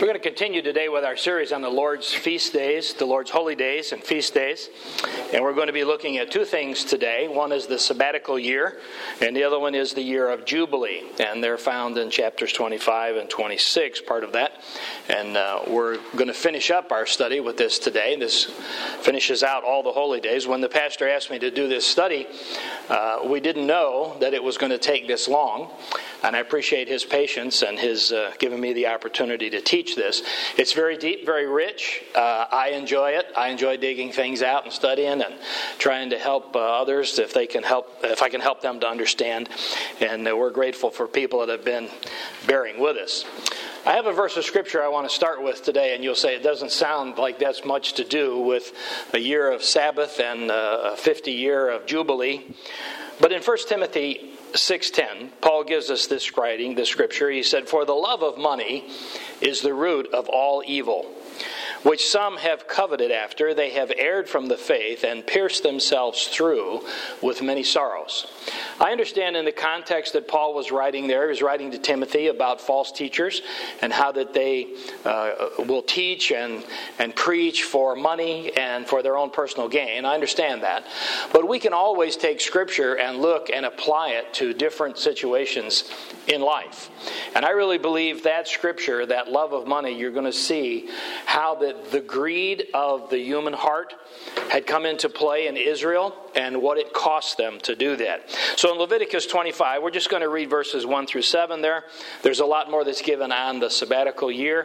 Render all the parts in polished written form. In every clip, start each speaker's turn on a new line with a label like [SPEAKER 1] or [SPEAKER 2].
[SPEAKER 1] We're going to continue today with our series on the Lord's feast days, the Lord's holy days and feast days. And we're going to be looking at two things today. One is the sabbatical year, and the other one is the year of Jubilee. And they're found in chapters 25 and 26, part of that. And we're going to finish up our study with this today. This finishes out all the holy days. When the pastor asked me to do this study, we didn't know that it was going to take this long. And I appreciate his patience and his giving me the opportunity to teach this. It's very deep, very rich. I enjoy it. I enjoy digging things out and studying and trying to help others if I can help them to understand. And we're grateful for people that have been bearing with us. I have a verse of Scripture I want to start with today, and you'll say it doesn't sound like that's much to do with a year of Sabbath and a 50 year of Jubilee. But in 1 Timothy 6:10, Paul gives us this writing, this scripture. He said, "For the love of money is the root of all evil, which some have coveted after. They have erred from the faith and pierced themselves through with many sorrows." I understand in the context that Paul was writing there, he was writing to Timothy about false teachers and how that they will teach and preach for money and for their own personal gain. I understand that. But we can always take Scripture and look and apply it to different situations in life. And I really believe that Scripture, that love of money, you're going to see how that the greed of the human heart had come into play in Israel and what it cost them to do that. So in Leviticus 25, we're just going to read verses 1 through 7 there. There's a lot more that's given on the sabbatical year,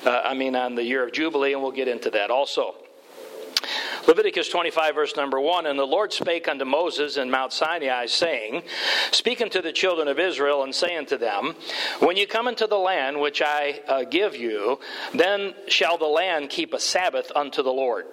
[SPEAKER 1] on the year of Jubilee, and we'll get into that also. Leviticus 25, verse number 1, "And the Lord spake unto Moses in Mount Sinai, saying, Speak unto the children of Israel, and say unto them, When you come into the land which I give you, then shall the land keep a Sabbath unto the Lord.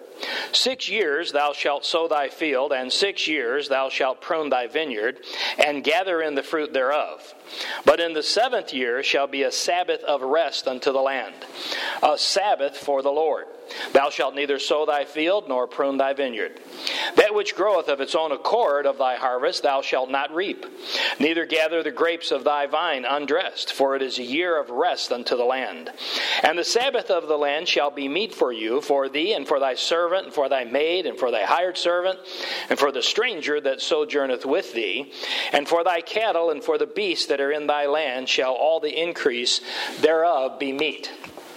[SPEAKER 1] 6 years thou shalt sow thy field, and 6 years thou shalt prune thy vineyard, and gather in the fruit thereof. But in the 7th year shall be a Sabbath of rest unto the land, a Sabbath for the Lord. Thou shalt neither sow thy field, nor prune thy vineyard. That which groweth of its own accord of thy harvest thou shalt not reap, neither gather the grapes of thy vine undressed, for it is a year of rest unto the land. And the Sabbath of the land shall be meat for you, for thee, and for thy servant, and for thy maid, and for thy hired servant, and for the stranger that sojourneth with thee, and for thy cattle, and for the beasts that are in thy land shall all the increase thereof be meat."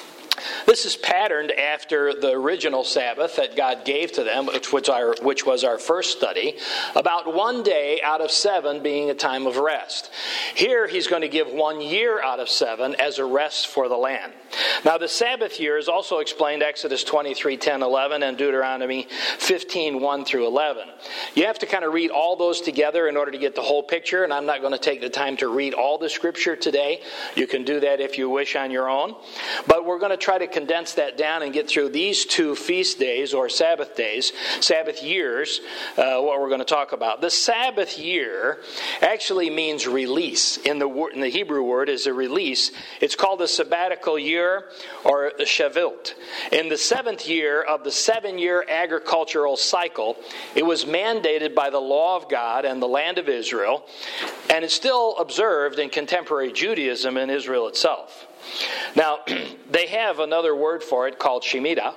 [SPEAKER 1] This is patterned after the original Sabbath that God gave to them, which was our first study, about 1 day out of 7 being a time of rest. Here he's going to give 1 year out of 7 as a rest for the land. Now the Sabbath year is also explained Exodus 23, 10, 11, and Deuteronomy 15, 1 through 11. You have to kind of read all those together in order to get the whole picture, and I'm not going to take the time to read all the Scripture today. You can do that if you wish on your own. But we're going to try to condense that down and get through these two feast days or Sabbath days, Sabbath years, what we're going to talk about. The Sabbath year actually means release. In the Hebrew word is a release. It's called the sabbatical year or the Shavuot. In the 7th year of the 7-year agricultural cycle, it was mandated by the law of God and the land of Israel, and it's still observed in contemporary Judaism in Israel itself. Now, they have another word for it called Shemitah.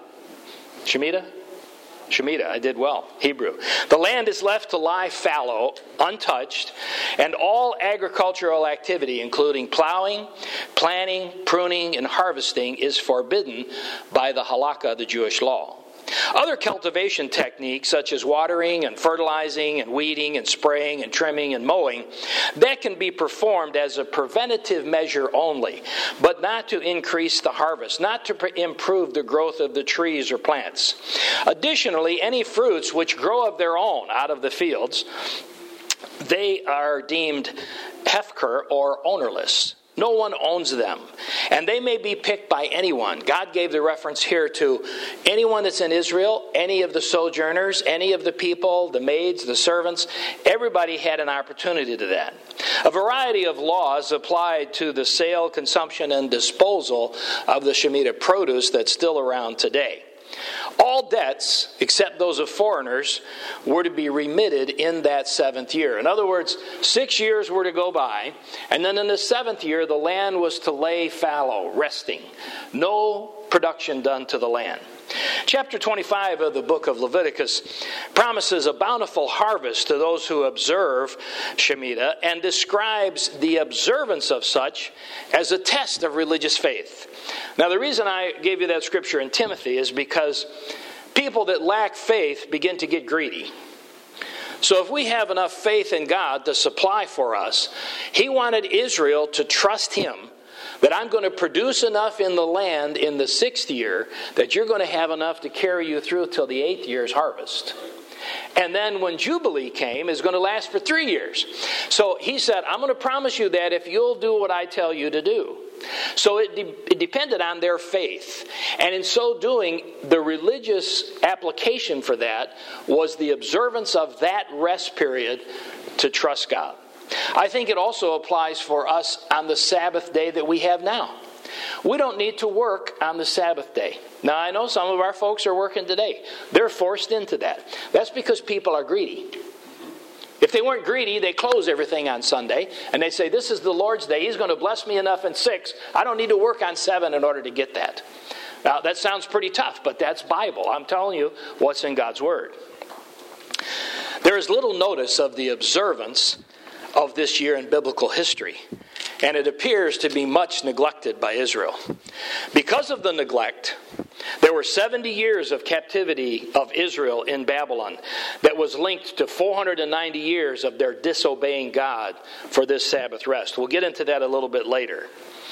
[SPEAKER 1] Shemitah, I did well. Hebrew. The land is left to lie fallow, untouched, and all agricultural activity, including plowing, planting, pruning, and harvesting, is forbidden by the halakha, the Jewish law. Other cultivation techniques such as watering and fertilizing and weeding and spraying and trimming and mowing, that can be performed as a preventative measure only, but not to increase the harvest, not to improve the growth of the trees or plants. Additionally, any fruits which grow of their own out of the fields, they are deemed hefker or ownerless. No one owns them. And they may be picked by anyone. God gave the reference here to anyone that's in Israel, any of the sojourners, any of the people, the maids, the servants. Everybody had an opportunity to that. A variety of laws applied to the sale, consumption, and disposal of the Shemitah produce that's still around today. All debts, except those of foreigners, were to be remitted in that 7th year. In other words, 6 years were to go by, and then in the 7th year, the land was to lay fallow, resting. No production done to the land. Chapter 25 of the book of Leviticus promises a bountiful harvest to those who observe Shemitah and describes the observance of such as a test of religious faith. Now, the reason I gave you that scripture in Timothy is because people that lack faith begin to get greedy. So if we have enough faith in God to supply for us, He wanted Israel to trust Him that I'm going to produce enough in the land in the 6th year that you're going to have enough to carry you through till the 8th year's harvest. And then when Jubilee came, it's going to last for 3 years. So He said, I'm going to promise you that if you'll do what I tell you to do. So it depended on their faith. And in so doing, the religious application for that was the observance of that rest period to trust God. I think it also applies for us on the Sabbath day that we have now. We don't need to work on the Sabbath day. Now, I know some of our folks are working today. They're forced into that. That's because people are greedy. If they weren't greedy, they close everything on Sunday, and they say, this is the Lord's day. He's going to bless me enough in 6. I don't need to work on 7 in order to get that. Now, that sounds pretty tough, but that's Bible. I'm telling you what's in God's Word. There is little notice of the observance of this year in biblical history, and it appears to be much neglected by Israel. Because of the neglect, there were 70 years of captivity of Israel in Babylon that was linked to 490 years of their disobeying God for this Sabbath rest. We'll get into that a little bit later.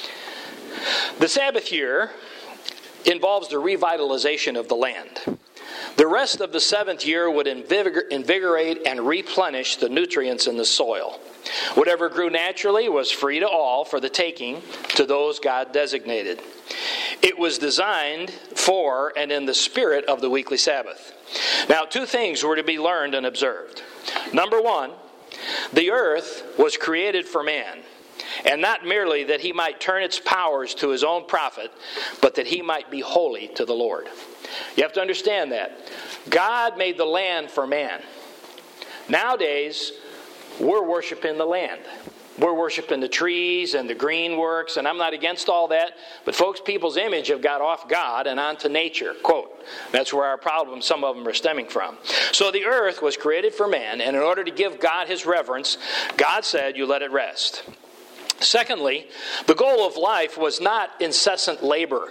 [SPEAKER 1] The Sabbath year involves the revitalization of the land. The rest of the 7th year would invigorate and replenish the nutrients in the soil. Whatever grew naturally was free to all for the taking to those God designated. It was designed for and in the spirit of the weekly Sabbath. Now, 2 things were to be learned and observed. Number 1, the earth was created for man, and not merely that he might turn its powers to his own profit, but that he might be holy to the Lord. You have to understand that. God made the land for man. Nowadays, we're worshiping the land. We're worshiping the trees and the green works, and I'm not against all that, but folks, people's image have got off God and onto nature. Quote. That's where our problems, some of them, are stemming from. So the earth was created for man, and in order to give God His reverence, God said, you let it rest. Secondly, the goal of life was not incessant labor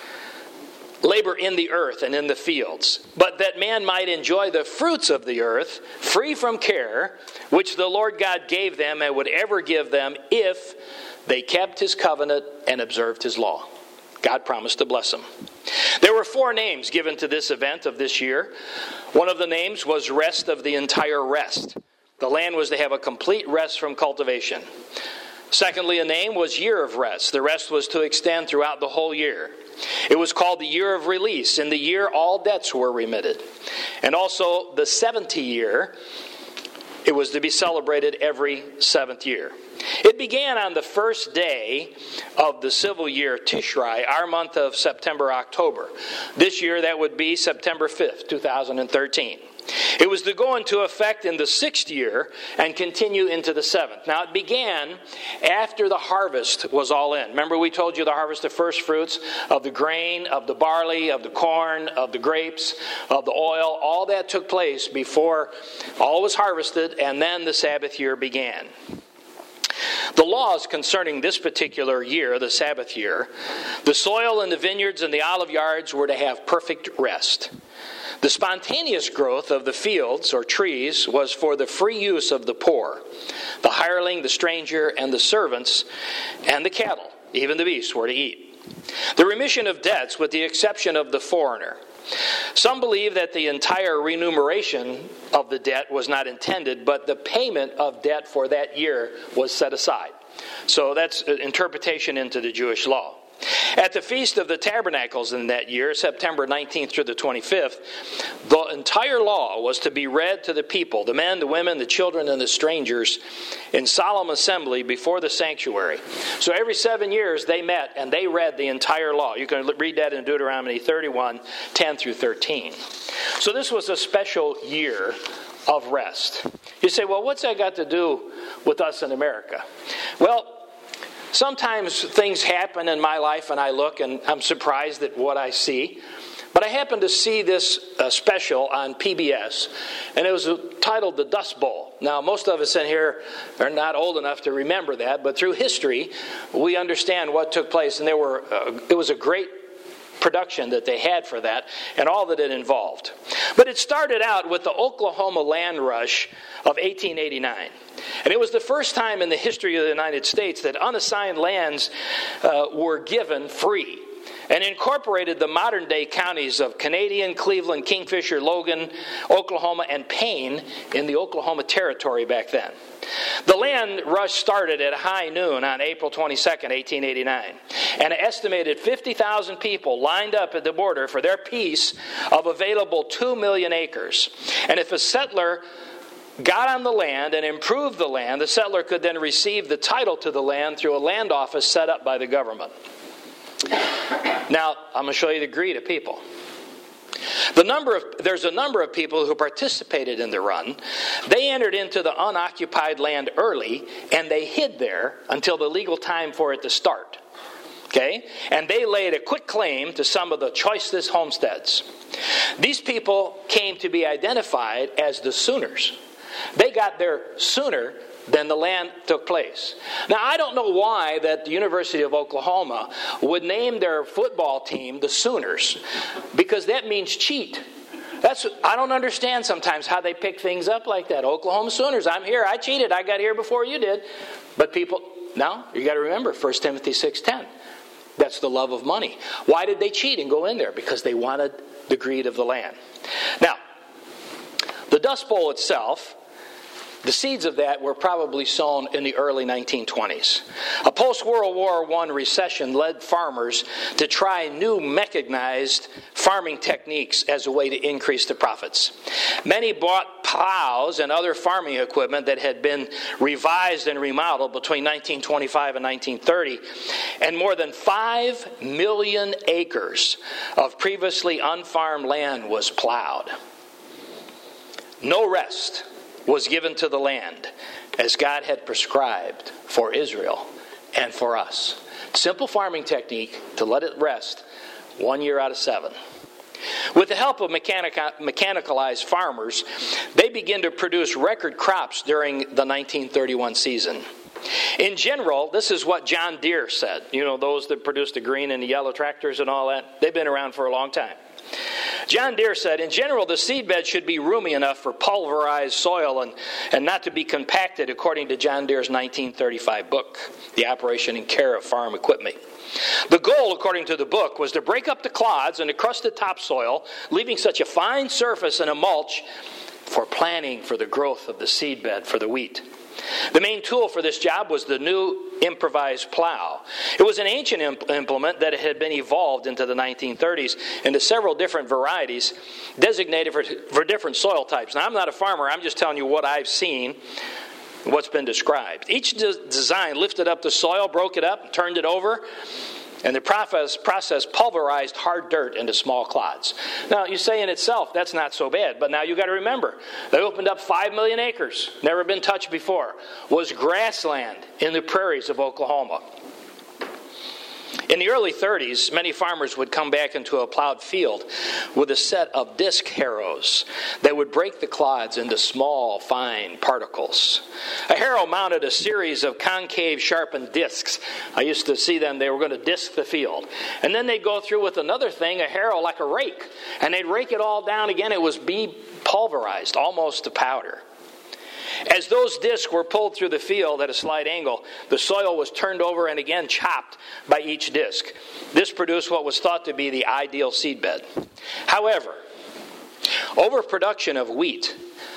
[SPEAKER 1] in the earth and in the fields, but that man might enjoy the fruits of the earth, free from care, which the Lord God gave them and would ever give them if they kept His covenant and observed His law. God promised to bless them. There were 4 names given to this event of this year. One of the names was Rest of the Entire Rest. The land was to have a complete rest from cultivation. Secondly, a name was Year of Rest. The rest was to extend throughout the whole year. It was called the Year of Release. In the year, all debts were remitted. And also, the 70th year, it was to be celebrated every 7th year. It began on the first day of the civil year, Tishrei, our month of September-October. This year, that would be September 5th, 2013. It was to go into effect in the 6th year and continue into the 7th. Now, it began after the harvest was all in. Remember, we told you the harvest of first fruits of the grain, of the barley, of the corn, of the grapes, of the oil. All that took place before all was harvested, and then the Sabbath year began. The laws concerning this particular year, the Sabbath year, the soil in the vineyards and the olive yards were to have perfect rest. The spontaneous growth of the fields or trees was for the free use of the poor, the hireling, the stranger, and the servants, and the cattle, even the beasts, were to eat. The remission of debts, with the exception of the foreigner. Some believe that the entire remuneration of the debt was not intended, but the payment of debt for that year was set aside. So that's an interpretation into the Jewish law. At the Feast of the Tabernacles in that year, September 19th through the 25th, the entire law was to be read to the people, the men, the women, the children, and the strangers, in solemn assembly before the sanctuary. So every 7 years they met and they read the entire law. You can read that in Deuteronomy 31, 10 through 13. So this was a special year of rest. You say, well, what's that got to do with us in America? Well, sometimes things happen in my life and I look and I'm surprised at what I see. But I happened to see this special on PBS, and it was titled The Dust Bowl. Now, most of us in here are not old enough to remember that, but through history, we understand what took place. And it was a great production that they had for that and all that it involved. But it started out with the Oklahoma land rush of 1889. And it was the first time in the history of the United States that unassigned lands were given free and incorporated the modern-day counties of Canadian, Cleveland, Kingfisher, Logan, Oklahoma, and Payne in the Oklahoma Territory back then. The land rush started at high noon on April 22nd, 1889, and an estimated 50,000 people lined up at the border for their piece of available 2 million acres. And if a settler got on the land and improved the land, the settler could then receive the title to the land through a land office set up by the government. Now, I'm going to show you the greed of people. There's a number of people who participated in the run. They entered into the unoccupied land early, and they hid there until the legal time for it to start. Okay? And they laid a quick claim to some of the choicest homesteads. These people came to be identified as the Sooners. They got there sooner than the land took place. Now, I don't know why that the University of Oklahoma would name their football team the Sooners, because that means cheat. I don't understand sometimes how they pick things up like that. Oklahoma Sooners, I'm here, I cheated, I got here before you did. But people, now, you got to remember 1 Timothy 6:10. That's the love of money. Why did they cheat and go in there? Because they wanted the greed of the land. Now, the Dust Bowl itself, the seeds of that were probably sown in the early 1920s. A post-World War I recession led farmers to try new mechanized farming techniques as a way to increase the profits. Many bought plows and other farming equipment that had been revised and remodeled between 1925 and 1930, and more than 5 million acres of previously unfarmed land was plowed. No rest was given to the land as God had prescribed for Israel and for us. Simple farming technique to let it rest 1 year out of 7. With the help of mechanicalized farmers, they began to produce record crops during the 1931 season. In general, this is what John Deere said. You know, those that produce the green and the yellow tractors and all that, they've been around for a long time. John Deere said, in general, the seedbed should be roomy enough for pulverized soil and not to be compacted, according to John Deere's 1935 book, The Operation and Care of Farm Equipment. The goal, according to the book, was to break up the clods and the crusted topsoil, leaving such a fine surface and a mulch for planting for the growth of the seedbed for the wheat. The main tool for this job was the new improvised plow. It was an ancient implement that had been evolved into the 1930s into several different varieties designated for different soil types. Now, I'm not a farmer. I'm just telling you what I've seen, what's been described. Each design lifted up the soil, broke it up, and turned it over. And the process pulverized hard dirt into small clods. Now, you say in itself, that's not so bad. But now you got to remember, they opened up 5 million acres, never been touched before, was grassland in the prairies of Oklahoma. In the early 30s, many farmers would come back into a plowed field with a set of disc harrows that would break the clods into small, fine particles. A harrow mounted a series of concave sharpened discs. I used to see them, they were going to disc the field. And then they'd go through with another thing, a harrow like a rake, and they'd rake it all down again. It was pulverized, almost to powder. As those discs were pulled through the field at a slight angle, the soil was turned over and again chopped by each disc. This produced what was thought to be the ideal seedbed. However, overproduction of wheat,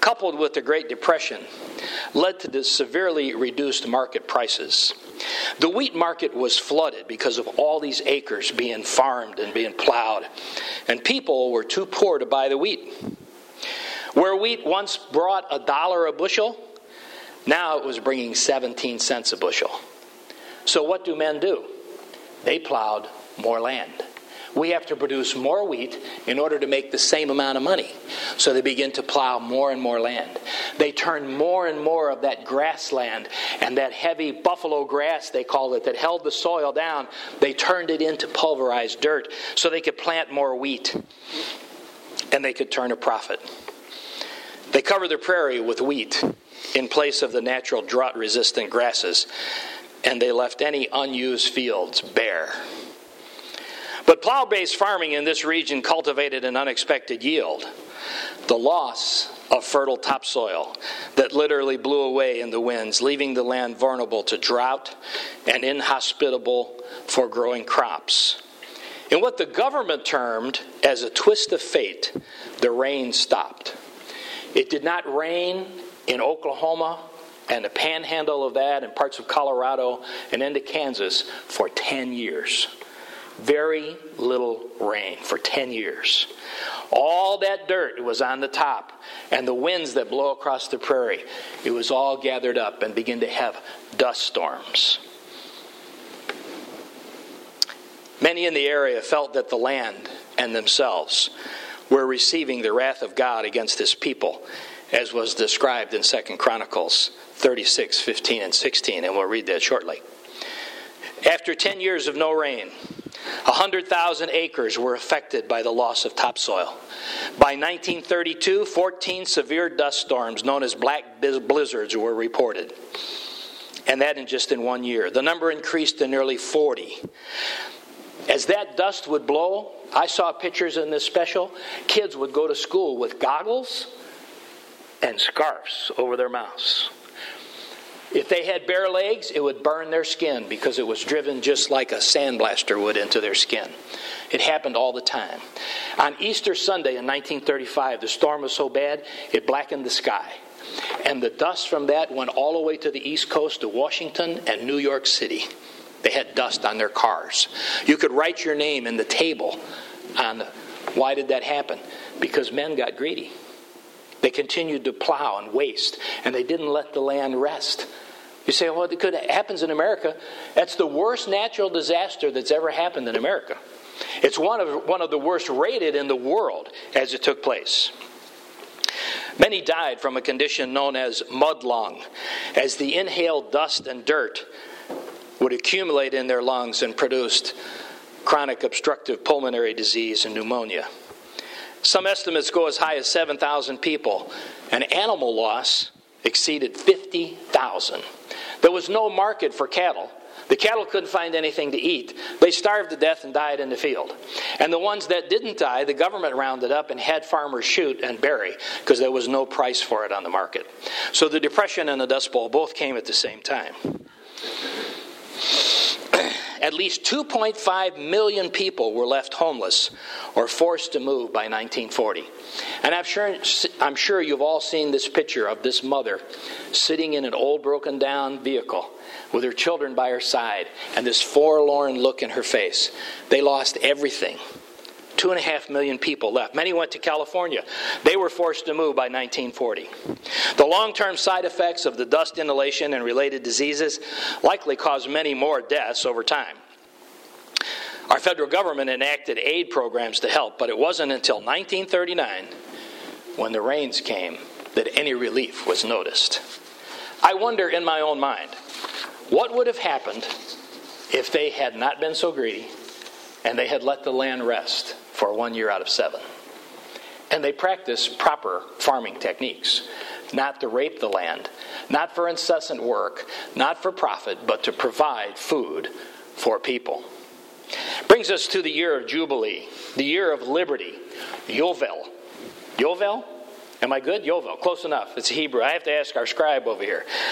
[SPEAKER 1] coupled with the Great Depression, led to the severely reduced market prices. The wheat market was flooded because of all these acres being farmed and being plowed, and people were too poor to buy the wheat. Where wheat once brought $1 a bushel, now it was bringing 17 cents a bushel. So what do men do? They plowed more land. We have to produce more wheat in order to make the same amount of money. So they begin to plow more and more land. They turn more and more of that grassland and that heavy buffalo grass, they called it, that held the soil down, they turned it into pulverized dirt so they could plant more wheat and they could turn a profit. They covered the prairie with wheat in place of the natural drought-resistant grasses, and they left any unused fields bare. But plow-based farming in this region cultivated an unexpected yield: the loss of fertile topsoil that literally blew away in the winds, leaving the land vulnerable to drought and inhospitable for growing crops. In what the government termed as a twist of fate, the rain stopped. It did not rain in Oklahoma and the panhandle of that and parts of Colorado and into Kansas for 10 years. Very little rain for 10 years. All that dirt was on the top, and the winds that blow across the prairie, it was all gathered up and began to have dust storms. Many in the area felt that the land and themselves were receiving the wrath of God against his people, as was described in 2 Chronicles 36, 15, and 16, and we'll read that shortly. After 10 years of no rain, 100,000 acres were affected by the loss of topsoil. By 1932, 14 severe dust storms known as black blizzards were reported. And that just in 1 year. The number increased to nearly 40. As that dust would blow, I saw pictures in this special. Kids would go to school with goggles and scarves over their mouths. If they had bare legs, it would burn their skin because it was driven just like a sandblaster would into their skin. It happened all the time. On Easter Sunday in 1935, the storm was so bad, it blackened the sky. And the dust from that went all the way to the East Coast to Washington and New York City. They had dust on their cars. You could write your name in the table on why did that happen? Because men got greedy. They continued to plow and waste, and they didn't let the land rest. You say, well, it happens in America. That's the worst natural disaster that's ever happened in America. It's one of the worst rated in the world as it took place. Many died from a condition known as mud lung, as the inhaled dust and dirt would accumulate in their lungs and produced chronic obstructive pulmonary disease and pneumonia. Some estimates go as high as 7,000 people, and animal loss exceeded 50,000. There was no market for cattle. The cattle couldn't find anything to eat. They starved to death and died in the field. And the ones that didn't die, the government rounded up and had farmers shoot and bury because there was no price for it on the market. So the Depression and the Dust Bowl both came at the same time. At least 2.5 million people were left homeless or forced to move by 1940. And I'm sure you've all seen this picture of this mother sitting in an old broken down vehicle with her children by her side and this forlorn look in her face. They lost everything. 2.5 million people left. Many went to California. They were forced to move by 1940. The long-term side effects of the dust inhalation and related diseases likely caused many more deaths over time. Our federal government enacted aid programs to help, but it wasn't until 1939, when the rains came, that any relief was noticed. I wonder in my own mind, what would have happened if they had not been so greedy and they had let the land rest for 1 year out of 7. And they practiced proper farming techniques, not to rape the land, not for incessant work, not for profit, but to provide food for people. Brings us to the year of Jubilee, the year of liberty, Yovel. Yovel? Am I good? Yovel, close enough. It's Hebrew. I have to ask our scribe over here.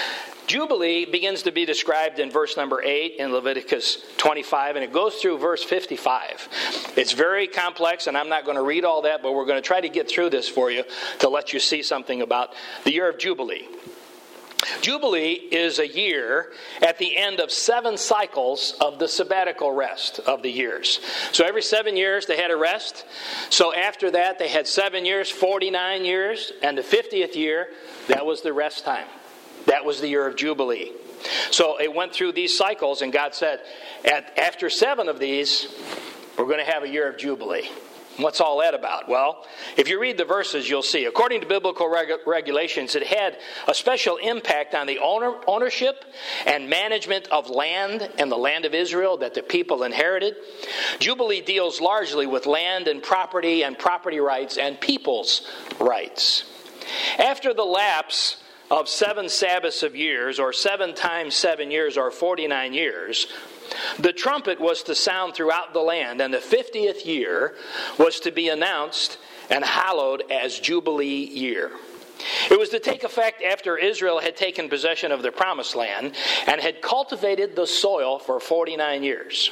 [SPEAKER 1] Jubilee begins to be described in verse number 8 in Leviticus 25, and it goes through verse 55. It's very complex, and I'm not going to read all that, but we're going to try to get through this for you to let you see something about the year of Jubilee. Jubilee is a year at the end of 7 cycles of the sabbatical rest of the years. So every 7 years they had a rest. So after that they had 7 years, 49 years, and the 50th year, that was the rest time. That was the year of Jubilee. So it went through these cycles, and God said, after 7 of these, we're going to have a year of Jubilee. What's all that about? Well, if you read the verses, you'll see. According to biblical regulations, it had a special impact on the ownership and management of land and the land of Israel that the people inherited. Jubilee deals largely with land and property rights and people's rights. After the lapse of 7 Sabbaths of years, or 7 times 7 years, or 49 years, the trumpet was to sound throughout the land, and the 50th year was to be announced and hallowed as Jubilee year. It was to take effect after Israel had taken possession of the promised land and had cultivated the soil for 49 years.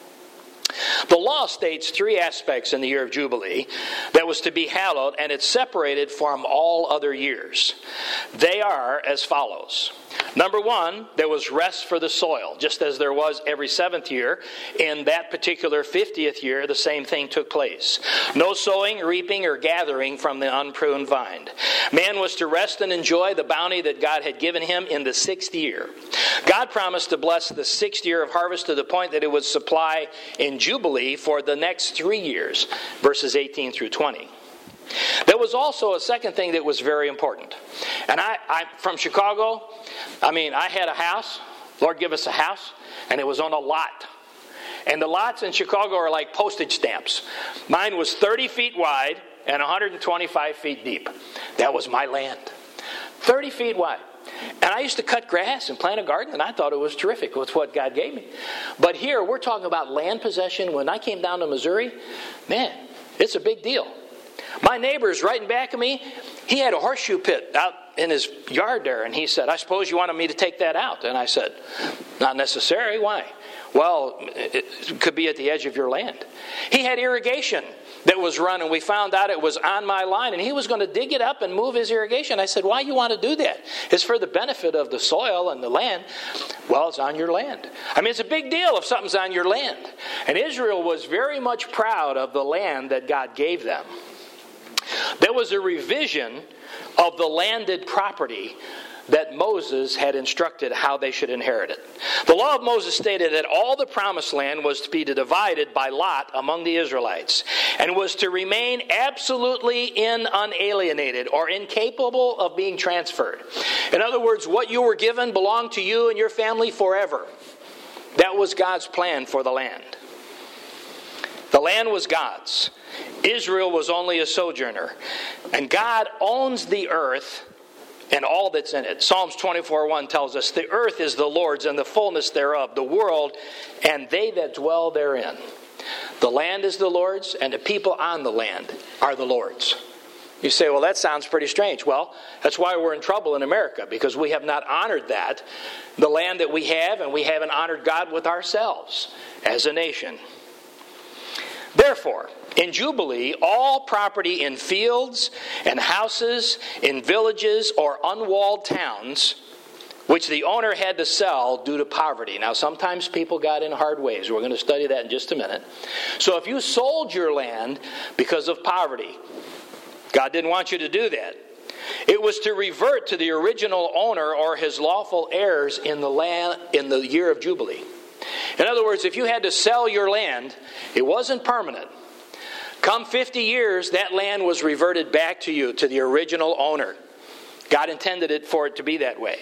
[SPEAKER 1] The law states 3 aspects in the year of Jubilee that was to be hallowed, and it's separated from all other years. They are as follows. Number 1, there was rest for the soil, just as there was every 7th year. In that particular 50th year, the same thing took place. No sowing, reaping, or gathering from the unpruned vine. Man was to rest and enjoy the bounty that God had given him in the 6th year. God promised to bless the 6th year of harvest to the point that it would supply in Jubilee for the next 3 years, verses 18 through 20. There was also a second thing that was very important. And I'm from Chicago. I had a house. Lord give us a house. And it was on a lot. And the lots in Chicago are like postage stamps. Mine was 30 feet wide and 125 feet deep. That was my land. 30 feet wide. And I used to cut grass and plant a garden, and I thought it was terrific with what God gave me. But here, we're talking about land possession. When I came down to Missouri, man, it's a big deal. My neighbor's right in back of me. He had a horseshoe pit out in his yard there, and he said, I suppose you wanted me to take that out. And I said, not necessary. Why? Well, it could be at the edge of your land. He had irrigation that was run, and we found out it was on my line, and he was going to dig it up and move his irrigation. I said, why you want to do that? It's for the benefit of the soil and the land. Well, it's on your land. It's a big deal if something's on your land. And Israel was very much proud of the land that God gave them. There was a revision of the landed property that Moses had instructed how they should inherit it. The law of Moses stated that all the promised land was to be divided by lot among the Israelites and was to remain absolutely unalienated or incapable of being transferred. In other words, what you were given belonged to you and your family forever. That was God's plan for the land. The land was God's. Israel was only a sojourner. And God owns the earth and all that's in it. Psalms 24:1 tells us, the earth is the Lord's and the fullness thereof, the world and they that dwell therein. The land is the Lord's and the people on the land are the Lord's. You say, well, that sounds pretty strange. Well, that's why we're in trouble in America, because we have not honored that, the land that we have, and we haven't honored God with ourselves as a nation. Therefore, in Jubilee, all property in fields and houses, in villages or unwalled towns, which the owner had to sell due to poverty. Now, sometimes people got in hard ways. We're going to study that in just a minute. So if you sold your land because of poverty, God didn't want you to do that. It was to revert to the original owner or his lawful heirs in the land in the year of Jubilee. In other words, if you had to sell your land, it wasn't permanent. Come 50 years, that land was reverted back to you, to the original owner. God intended it for it to be that way.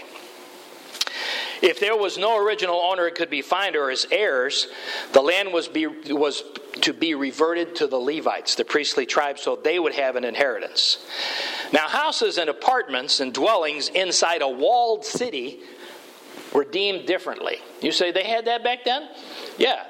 [SPEAKER 1] If there was no original owner it could be found or his heirs, the land was to be reverted to the Levites, the priestly tribe, so they would have an inheritance. Now, houses and apartments and dwellings inside a walled city were deemed differently. You say they had that back then? Yeah.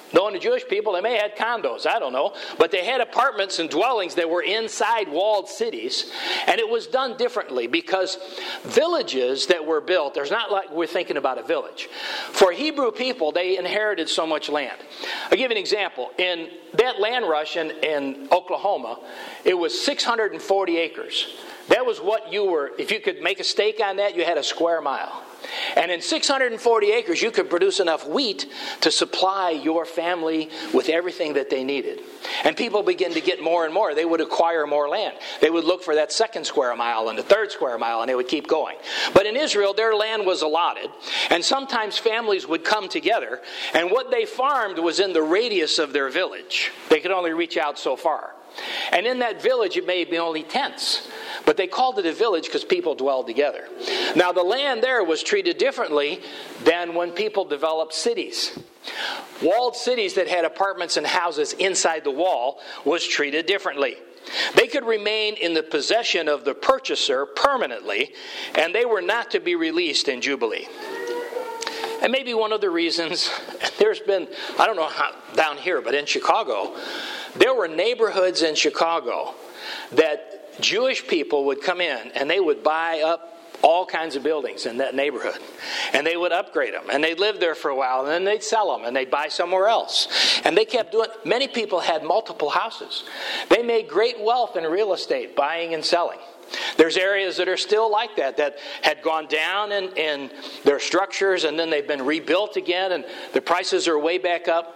[SPEAKER 1] Knowing the Jewish people, they may have had condos, I don't know. But they had apartments and dwellings that were inside walled cities. And it was done differently because villages that were built, there's not like we're thinking about a village. For Hebrew people, they inherited so much land. I'll give you an example. In that land rush in Oklahoma, it was 640 acres. That was what you were, if you could make a stake on that, you had a square mile. And in 640 acres, you could produce enough wheat to supply your family with everything that they needed. And people began to get more and more. They would acquire more land. They would look for that second square mile and the third square mile, and they would keep going. But in Israel, their land was allotted, and sometimes families would come together, and what they farmed was in the radius of their village. They could only reach out so far. And in that village, it may be only tents. But they called it a village because people dwelled together. Now, the land there was treated differently than when people developed cities. Walled cities that had apartments and houses inside the wall was treated differently. They could remain in the possession of the purchaser permanently, and they were not to be released in Jubilee. And maybe one of the reasons, there's been, I don't know how down here, but in Chicago, there were neighborhoods in Chicago that Jewish people would come in and they would buy up all kinds of buildings in that neighborhood. And they would upgrade them. And they'd live there for a while. And then they'd sell them. And they'd buy somewhere else. And they kept doing it. Many people had multiple houses. They made great wealth in real estate, buying and selling. There's areas that are still like that had gone down in their structures. And then they've been rebuilt again. And the prices are way back up.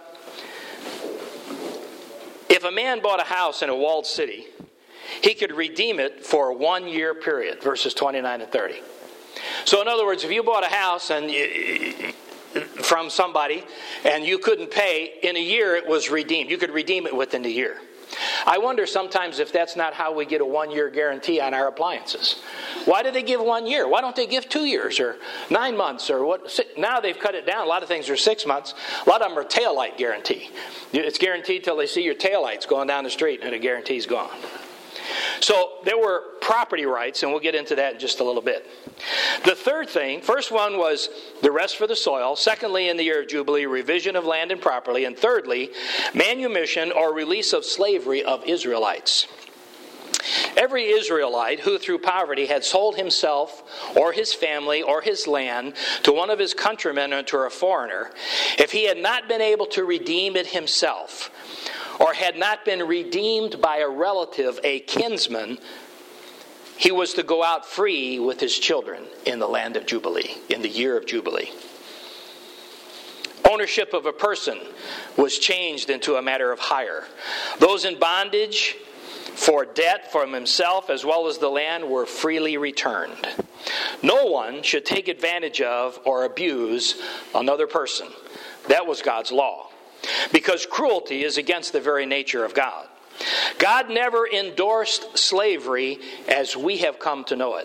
[SPEAKER 1] If a man bought a house in a walled city, he could redeem it for a 1-year period, verses 29 and 30. So in other words, if you bought a house from somebody and you couldn't pay, in a year it was redeemed. You could redeem it within a year. I wonder sometimes if that's not how we get a 1-year guarantee on our appliances. Why do they give 1 year? Why don't they give 2 years or 9 months or what? Now they've cut it down. A lot of things are 6 months. A lot of them are taillight guarantee. It's guaranteed till they see your taillights going down the street and the guaree's gone. So there were property rights, and we'll get into that in just a little bit. The third thing, first one was the rest for the soil. Secondly, in the year of Jubilee, revision of land and property. And thirdly, manumission or release of slavery of Israelites. Every Israelite who through poverty had sold himself or his family or his land to one of his countrymen or to a foreigner, if he had not been able to redeem it himself, or had not been redeemed by a relative, a kinsman, he was to go out free with his children in the land of Jubilee, in the year of Jubilee. Ownership of a person was changed into a matter of hire. Those in bondage for debt from himself as well as the land were freely returned. No one should take advantage of or abuse another person. That was God's law. Because cruelty is against the very nature of God. God never endorsed slavery as we have come to know it.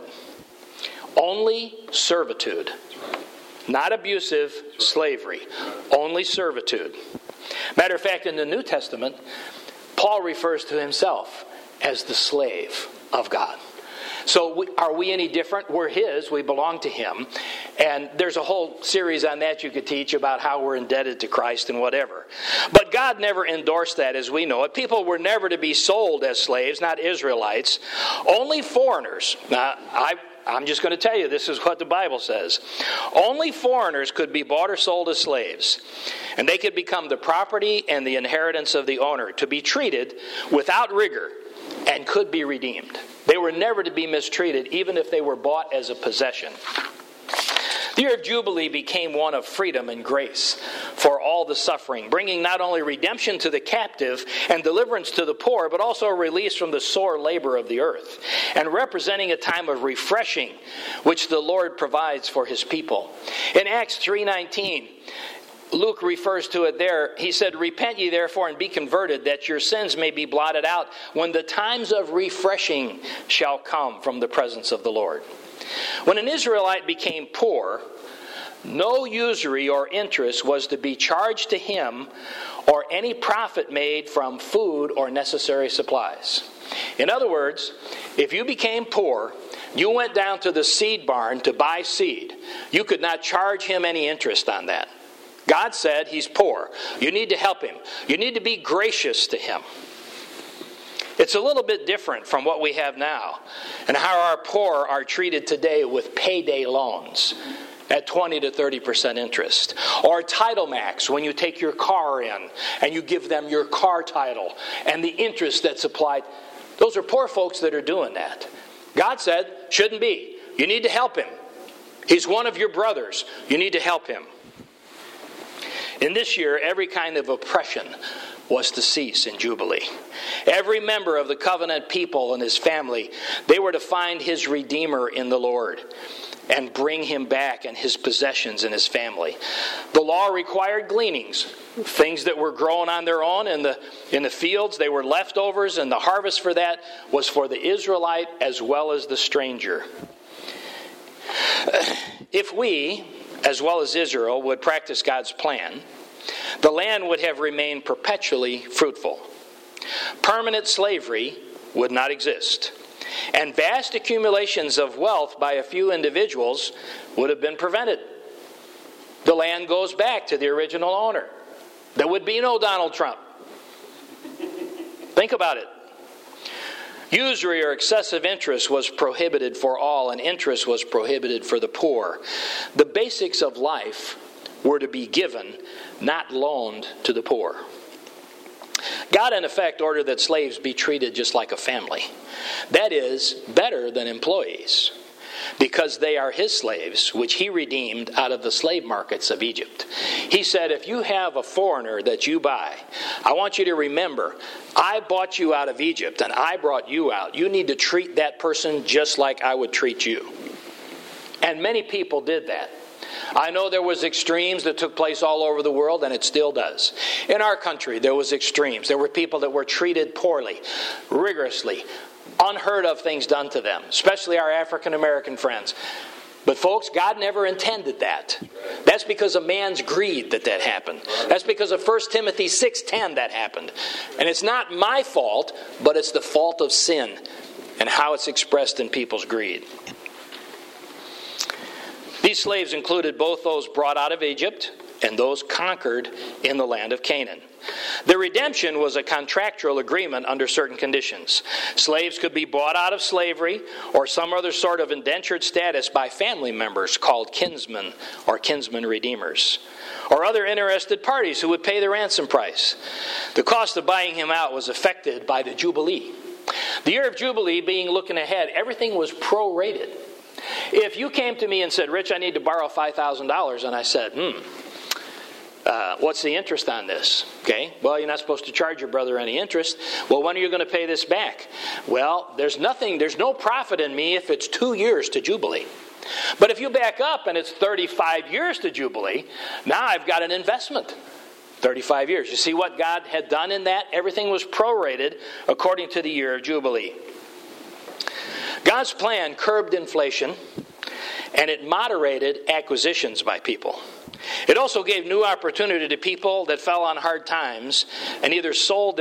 [SPEAKER 1] Only servitude. Not abusive slavery. Only servitude. Matter of fact, in the New Testament, Paul refers to himself as the slave of God. So are we any different? We're his. We belong to him. And there's a whole series on that you could teach about how we're indebted to Christ and whatever. But God never endorsed that as we know it. People were never to be sold as slaves, not Israelites. Only foreigners. Now, I'm just going to tell you, this is what the Bible says. Only foreigners could be bought or sold as slaves. And they could become the property and the inheritance of the owner, to be treated without rigor, and could be redeemed. They were never to be mistreated, even if they were bought as a possession. The year of Jubilee became one of freedom and grace for all the suffering, bringing not only redemption to the captive and deliverance to the poor, but also a release from the sore labor of the earth, and representing a time of refreshing, which the Lord provides for his people. In Acts 3:19, Luke refers to it there. He said, "Repent ye therefore and be converted, that your sins may be blotted out, when the times of refreshing shall come from the presence of the Lord." When an Israelite became poor, no usury or interest was to be charged to him, or any profit made from food or necessary supplies. In other words, if you became poor, you went down to the seed barn to buy seed, you could not charge him any interest on that. God said he's poor. You need to help him. You need to be gracious to him. It's a little bit different from what we have now and how our poor are treated today with payday loans at 20 to 30% interest. Or Title Max, when you take your car in and you give them your car title and the interest that's applied. Those are poor folks that are doing that. God said, shouldn't be. You need to help him. He's one of your brothers. You need to help him. In this year, every kind of oppression was to cease in Jubilee. Every member of the covenant people and his family, they were to find his Redeemer in the Lord and bring him back and his possessions and his family. The law required gleanings, things that were grown on their own in the fields. They were leftovers, and the harvest for that was for the Israelite as well as the stranger. If we, as well as Israel, would practice God's plan, the land would have remained perpetually fruitful. Permanent slavery would not exist, and vast accumulations of wealth by a few individuals would have been prevented. The land goes back to the original owner. There would be no Donald Trump. Think about it. Usury or excessive interest was prohibited for all, and interest was prohibited for the poor. The basics of life were to be given, not loaned to the poor. God, in effect, ordered that slaves be treated just like a family. That is, better than employees, because they are his slaves, which he redeemed out of the slave markets of Egypt. He said, if you have a foreigner that you buy, I want you to remember, I bought you out of Egypt and I brought you out. You need to treat that person just like I would treat you. And many people did that. I know there was extremes that took place all over the world, and it still does. In our country, there was extremes. There were people that were treated poorly, rigorously, unheard of things done to them, especially our African American friends. But folks, God never intended that. That's because of man's greed that happened. That's because of 1 Timothy 6:10 that happened. And it's not my fault, but it's the fault of sin and how it's expressed in people's greed. These slaves included both those brought out of Egypt and those conquered in the land of Canaan. The redemption was a contractual agreement under certain conditions. Slaves could be bought out of slavery or some other sort of indentured status by family members called kinsmen or kinsman redeemers, or other interested parties who would pay the ransom price. The cost of buying him out was affected by the Jubilee. The year of Jubilee being looking ahead, everything was prorated. If you came to me and said, Rich, I need to borrow $5,000, and I said, what's the interest on this? Okay, well, you're not supposed to charge your brother any interest. Well, when are you going to pay this back? Well, there's no profit in me if it's 2 years to Jubilee. But if you back up and it's 35 years to Jubilee, now I've got an investment. 35 years. You see what God had done in that? Everything was prorated according to the year of Jubilee. God's plan curbed inflation, and it moderated acquisitions by people. It also gave new opportunity to people that fell on hard times and either sold their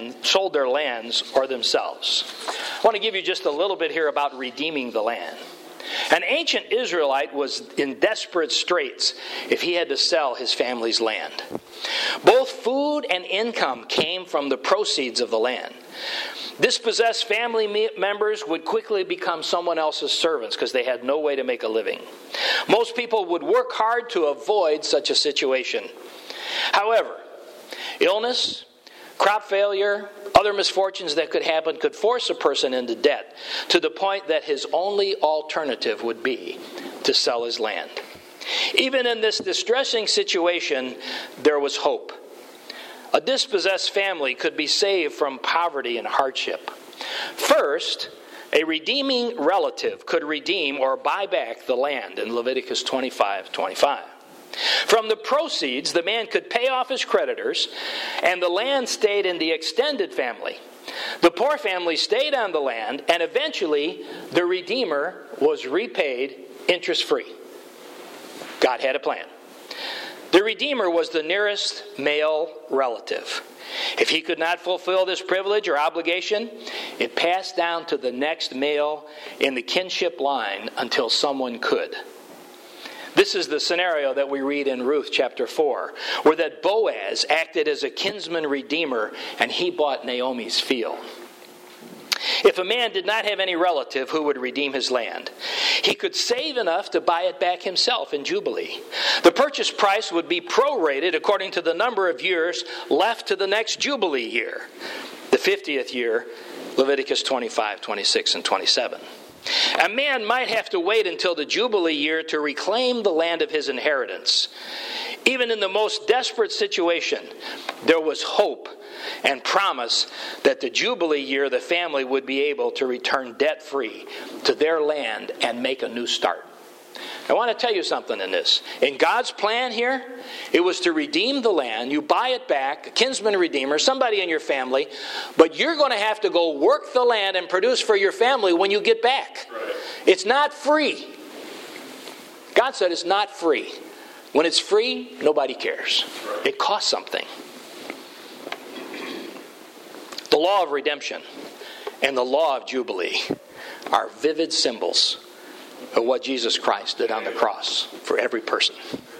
[SPEAKER 1] lands or themselves. I want to give you just a little bit here about redeeming the land. An ancient Israelite was in desperate straits if he had to sell his family's land. Both food and income came from the proceeds of the land. Dispossessed family members would quickly become someone else's servants because they had no way to make a living. Most people would work hard to avoid such a situation. However, illness, crop failure, other misfortunes that could happen could force a person into debt to the point that his only alternative would be to sell his land. Even in this distressing situation, there was hope. A dispossessed family could be saved from poverty and hardship. First, a redeeming relative could redeem or buy back the land in Leviticus 25:25. From the proceeds, the man could pay off his creditors, and the land stayed in the extended family. The poor family stayed on the land, and eventually the redeemer was repaid interest-free. God had a plan. The redeemer was the nearest male relative. If he could not fulfill this privilege or obligation, it passed down to the next male in the kinship line until someone could. This is the scenario that we read in Ruth chapter 4, where that Boaz acted as a kinsman redeemer and he bought Naomi's field. If a man did not have any relative who would redeem his land, he could save enough to buy it back himself in Jubilee. The purchase price would be prorated according to the number of years left to the next Jubilee year. The 50th year, Leviticus 25, 26, and 27. A man might have to wait until the Jubilee year to reclaim the land of his inheritance. Even in the most desperate situation, there was hope and promise that the Jubilee year the family would be able to return debt-free to their land and make a new start. I want to tell you something in this. In God's plan here, it was to redeem the land. You buy it back, a kinsman redeemer, somebody in your family, but you're going to have to go work the land and produce for your family when you get back. Right. It's not free. God said it's not free. When it's free, nobody cares. Right. It costs something. The law of redemption and the law of Jubilee are vivid symbols of what Jesus Christ did on the cross for every person.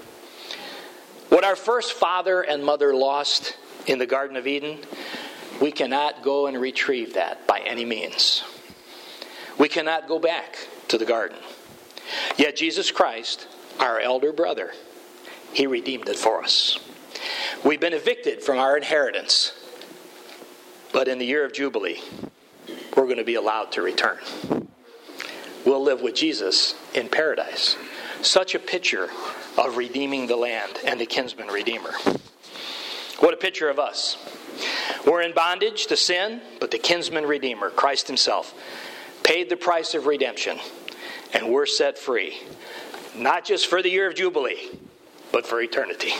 [SPEAKER 1] What our first father and mother lost in the Garden of Eden, we cannot go and retrieve that by any means. We cannot go back to the garden. Yet Jesus Christ, our elder brother, he redeemed it for us. We've been evicted from our inheritance, but in the year of Jubilee, we're going to be allowed to return. We'll live with Jesus in paradise. Such a picture of redeeming the land and the kinsman redeemer. What a picture of us. We're in bondage to sin, but the kinsman redeemer, Christ himself, paid the price of redemption, and we're set free. Not just for the year of Jubilee, but for eternity.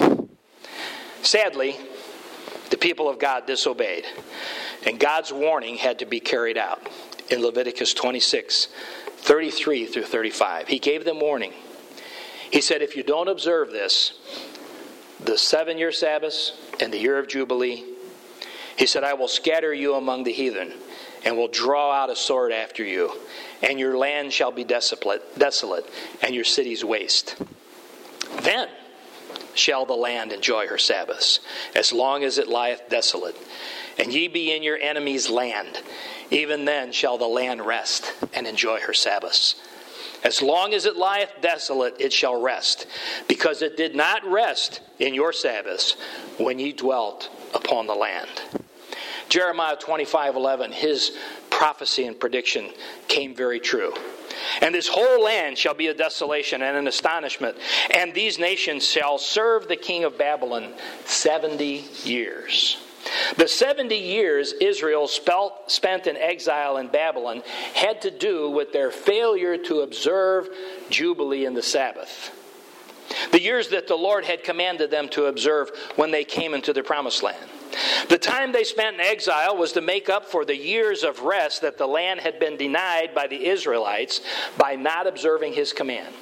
[SPEAKER 1] Sadly, the people of God disobeyed, and God's warning had to be carried out in Leviticus 26, 33 through 35. He gave them warning. He said, if you don't observe this, the 7-year Sabbaths and the year of Jubilee, he said, I will scatter you among the heathen and will draw out a sword after you, and your land shall be desolate, and your cities waste. Then shall the land enjoy her Sabbaths, as long as it lieth desolate, and ye be in your enemy's land. Even then shall the land rest and enjoy her Sabbaths. As long as it lieth desolate, it shall rest, because it did not rest in your Sabbaths when ye dwelt upon the land. Jeremiah 25:11, his prophecy and prediction came very true. And this whole land shall be a desolation and an astonishment, and these nations shall serve the king of Babylon 70 years. The 70 years Israel spent in exile in Babylon had to do with their failure to observe Jubilee and the Sabbath. The years that the Lord had commanded them to observe when they came into the promised land. The time they spent in exile was to make up for the years of rest that the land had been denied by the Israelites by not observing his command.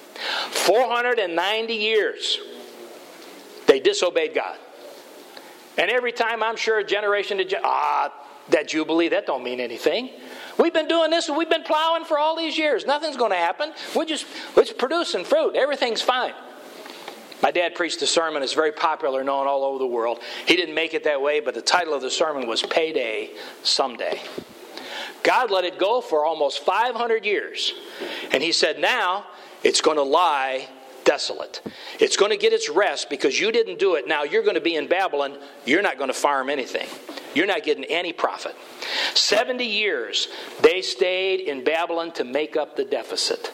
[SPEAKER 1] 490 years they disobeyed God. And every time, I'm sure, generation to that Jubilee, that don't mean anything. We've been doing this, we've been plowing for all these years. Nothing's going to happen. We're producing fruit. Everything's fine. My dad preached a sermon that's very popular, known all over the world. He didn't make it that way, but the title of the sermon was Payday Someday. God let it go for almost 500 years. And he said, now it's going to lie desolate. It's going to get its rest because you didn't do it. Now you're going to be in Babylon. You're not going to farm anything. You're not getting any profit. 70 years they stayed in Babylon to make up the deficit.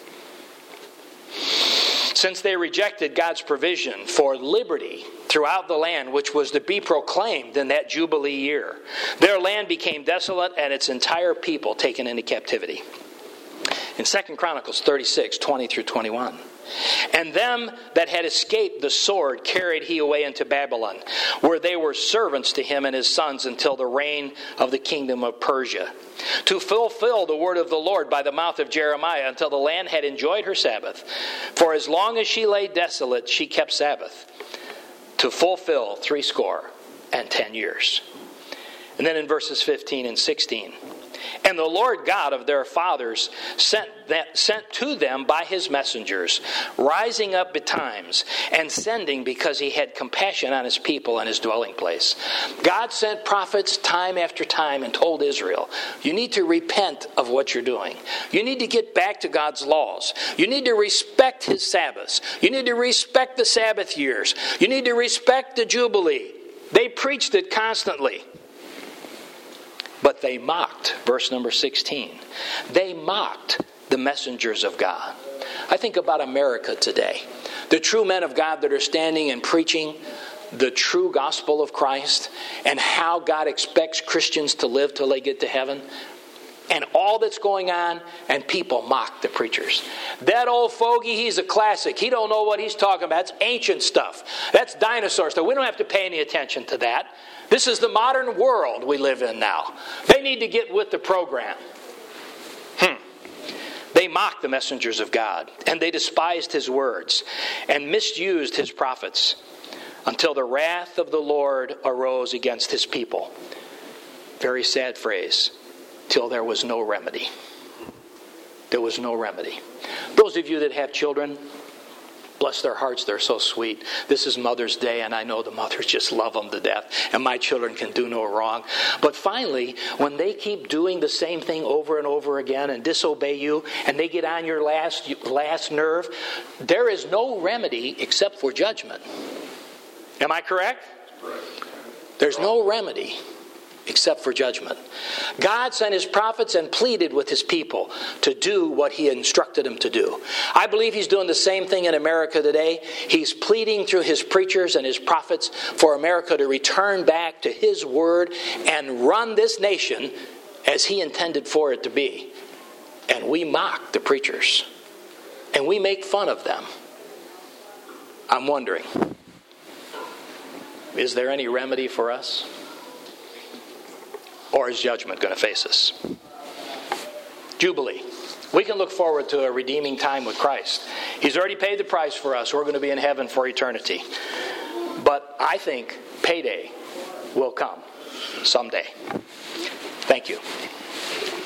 [SPEAKER 1] Since they rejected God's provision for liberty throughout the land, which was to be proclaimed in that Jubilee year, their land became desolate and its entire people taken into captivity. In 2 Chronicles 36, 20 through 21. And them that had escaped the sword carried he away into Babylon, where they were servants to him and his sons until the reign of the kingdom of Persia, to fulfill the word of the Lord by the mouth of Jeremiah, until the land had enjoyed her Sabbath. For as long as she lay desolate, she kept Sabbath, to fulfill 70 years. And then in verses 15 and 16, And the Lord God of their fathers sent to them by his messengers, rising up betimes and sending because he had compassion on his people and his dwelling place. God sent prophets time after time and told Israel, you need to repent of what you're doing. You need to get back to God's laws. You need to respect his Sabbaths. You need to respect the Sabbath years. You need to respect the Jubilee. They preached it constantly. But they mocked, verse number 16. They mocked the messengers of God. I think about America today. The true men of God that are standing and preaching the true gospel of Christ and how God expects Christians to live till they get to heaven. And all that's going on, and people mock the preachers. That old fogey, he's a classic. He don't know what he's talking about. It's ancient stuff. That's dinosaur stuff. We don't have to pay any attention to that. This is the modern world we live in now. They need to get with the program. They mocked the messengers of God, and they despised his words, and misused his prophets, until the wrath of the Lord arose against his people. Very sad phrase. Till there was no remedy. There was no remedy. Those of you that have children, bless their hearts, they're so sweet. This is Mother's Day, and I know the mothers just love them to death, and my children can do no wrong. But finally, when they keep doing the same thing over and over again and disobey you, and they get on your last nerve, there is no remedy except for judgment. Am I correct? There's no remedy except for judgment. God sent his prophets and pleaded with his people to do what he instructed them to do. I believe he's doing the same thing in America today. He's pleading through his preachers and his prophets for America to return back to his word and run this nation as he intended for it to be. And we mock the preachers. And we make fun of them. I'm wondering, is there any remedy for us? Or is judgment going to face us? Jubilee. We can look forward to a redeeming time with Christ. He's already paid the price for us. We're going to be in heaven for eternity. But I think payday will come someday. Thank you.